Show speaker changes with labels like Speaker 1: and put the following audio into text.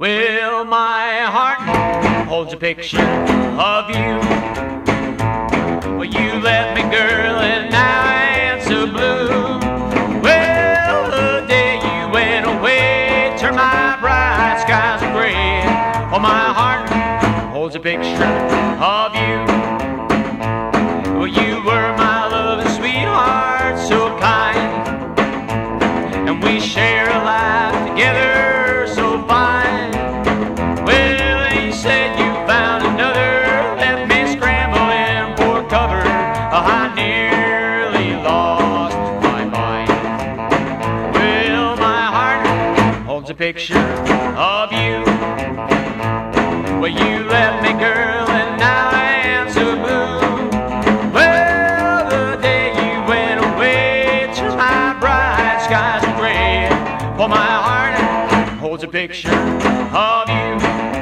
Speaker 1: Well, my heart holds a picture of you. Well, you left me, girl, and now it's so blue. Well, the day you went away turned my bright skies gray. Well, my heart holds a picture of you. Well, you were my loving sweetheart, so kind, and we share a life together so fine. Well, you said you found another, left me scrambling for cover. I nearly lost my mind. Well, my heart holds a picture of you. Well, you left me, girl, and now I am so blue. Well, the day you went away turned my bright skies gray. For my heart holds a picture of you.